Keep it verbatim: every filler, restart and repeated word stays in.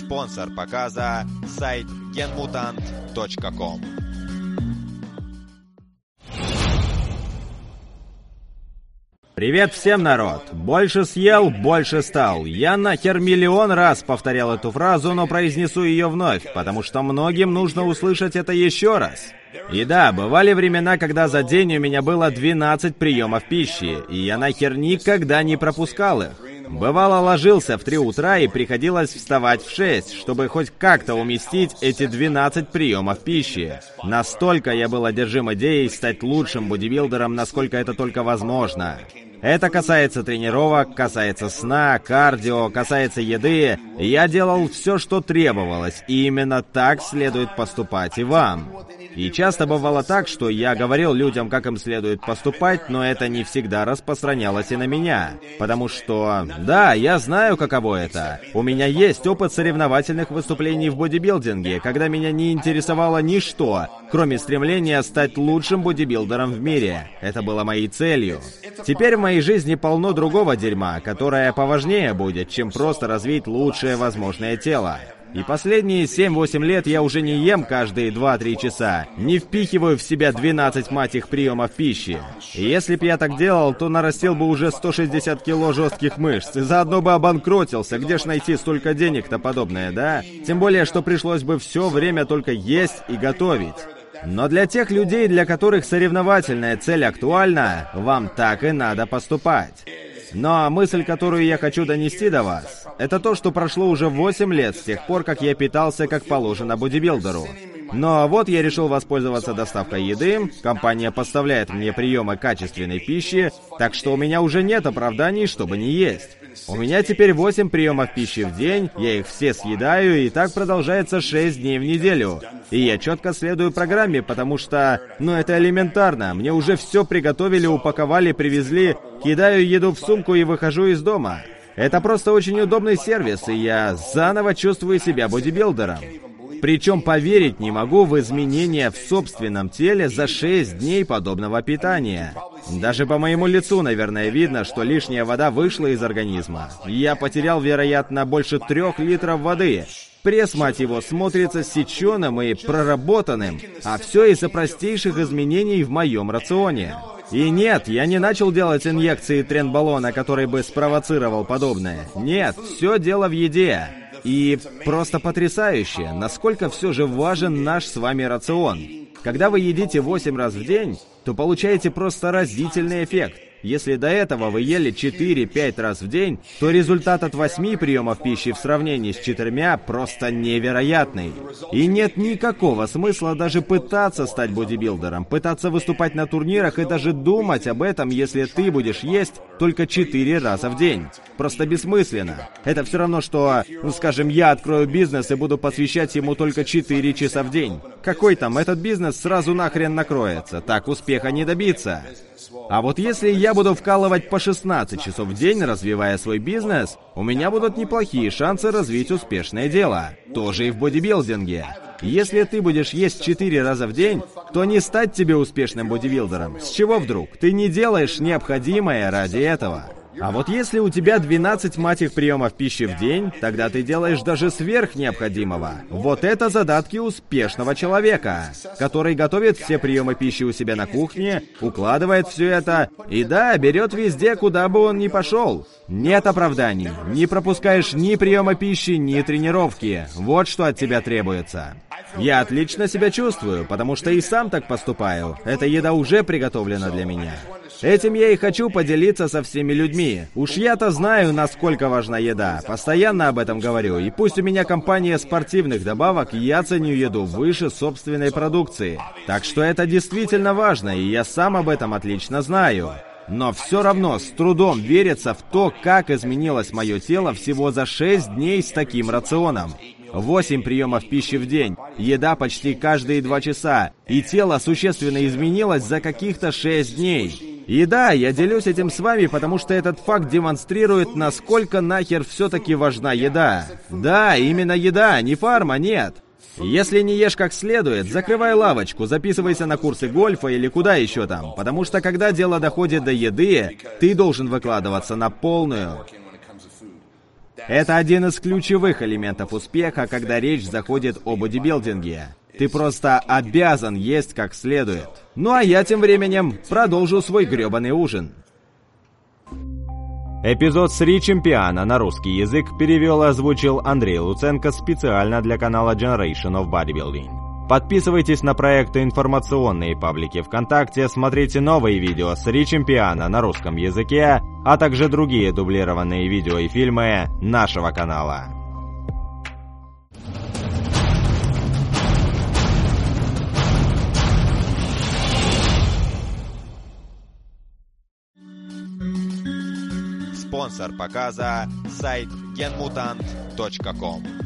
Спонсор показа – сайт генмутант точка ком. Привет всем, народ! Больше съел, больше стал. Я нахер миллион раз повторял эту фразу, но произнесу ее вновь, потому что многим нужно услышать это еще раз. И да, бывали времена, когда за день у меня было двенадцать приемов пищи, и я нахер никогда не пропускал их. Бывало, ложился в три утра и приходилось вставать в шесть, чтобы хоть как-то уместить эти двенадцать приемов пищи. Настолько я был одержим идеей стать лучшим бодибилдером, насколько это только возможно. Это касается тренировок, касается сна, кардио, касается еды. Я делал все, что требовалось, и именно так следует поступать и вам. И часто бывало так, что я говорил людям, как им следует поступать, но это не всегда распространялось и на меня. Потому что, да, я знаю, каково это. У меня есть опыт соревновательных выступлений в бодибилдинге, когда меня не интересовало ничто, кроме стремления стать лучшим бодибилдером в мире. Это было моей целью. Теперь в моей жизни полно другого дерьма, которое поважнее будет, чем просто развить лучшее возможное тело. И последние семь-восемь лет я уже не ем каждые два-три часа, не впихиваю в себя двенадцать, мать их, приемов пищи. И если бы я так делал, то нарастил бы уже сто шестьдесят кило жестких мышц, и заодно бы обанкротился. Где ж найти столько денег-то подобное, да? Тем более, что пришлось бы все время только есть и готовить. Но для тех людей, для которых соревновательная цель актуальна, вам так и надо поступать. Но мысль, которую я хочу донести до вас, это то, что прошло уже восемь лет с тех пор, как я питался как положено бодибилдеру. Но вот я решил воспользоваться доставкой еды, компания поставляет мне приемы качественной пищи, так что у меня уже нет оправданий, чтобы не есть. У меня теперь восемь приемов пищи в день, я их все съедаю, и так продолжается шесть дней в неделю. И я четко следую программе, потому что, ну это элементарно, мне уже все приготовили, упаковали, привезли, кидаю еду в сумку и выхожу из дома. Это просто очень удобный сервис, и я заново чувствую себя бодибилдером. Причем поверить не могу в изменения в собственном теле за шесть дней подобного питания. Даже по моему лицу, наверное, видно, что лишняя вода вышла из организма. Я потерял, вероятно, больше трех литров воды. Пресс, мать его, смотрится сеченым и проработанным, а все из-за простейших изменений в моем рационе. И нет, я не начал делать инъекции тренбалона, который бы спровоцировал подобное. Нет, все дело в еде. И просто потрясающе, насколько все же важен наш с вами рацион. Когда вы едите восемь раз в день, то получаете просто разительный эффект. Если до этого вы ели четыре-пять раз в день, то результат от восьми приемов пищи в сравнении с четырьмя просто невероятный. И нет никакого смысла даже пытаться стать бодибилдером, пытаться выступать на турнирах и даже думать об этом, если ты будешь есть только четыре раза в день. Просто бессмысленно. Это все равно, что, ну скажем, я открою бизнес и буду посвящать ему только четыре часа в день. Какой там, этот бизнес сразу нахрен накроется, так успеха не добиться. А вот если я буду вкалывать по шестнадцать часов в день, развивая свой бизнес, у меня будут неплохие шансы развить успешное дело. Тоже и в бодибилдинге. Если ты будешь есть четыре раза в день, то не стать тебе успешным бодибилдером. С чего вдруг? Ты не делаешь необходимое ради этого. А вот если у тебя двенадцать, мать их, приемов пищи в день, тогда ты делаешь даже сверх необходимого. Вот это задатки успешного человека, который готовит все приемы пищи у себя на кухне, укладывает все это и, да, берет везде, куда бы он ни пошел. Нет оправданий, не пропускаешь ни приема пищи, ни тренировки. Вот что от тебя требуется. Я отлично себя чувствую, потому что и сам так поступаю. Эта еда уже приготовлена для меня. Этим я и хочу поделиться со всеми людьми. Уж я-то знаю, насколько важна еда. Постоянно об этом говорю. И пусть у меня компания спортивных добавок, я ценю еду выше собственной продукции. Так что это действительно важно, и я сам об этом отлично знаю. Но все равно с трудом верится в то, как изменилось мое тело всего за шесть дней с таким рационом. восемь приемов пищи в день, еда почти каждые два часа, и тело существенно изменилось за каких-то шесть дней. И да, я делюсь этим с вами, потому что этот факт демонстрирует, насколько нахер все-таки важна еда. Да, именно еда, не фарма, нет. Если не ешь как следует, закрывай лавочку, записывайся на курсы гольфа или куда еще там, потому что когда дело доходит до еды, ты должен выкладываться на полную. Это один из ключевых элементов успеха, когда речь заходит о бодибилдинге. Ты просто обязан есть как следует. Ну а я тем временем продолжу свой грёбаный ужин. Эпизод с Ричем Пиано на русский язык перевел и озвучил Андрей Луценко специально для канала Generation of Bodybuilding. Подписывайтесь на проекты информационные паблики ВКонтакте, смотрите новые видео с Ричем Пиано на русском языке, а также другие дублированные видео и фильмы нашего канала. Спонсор показа – сайт ген мутант точка ком.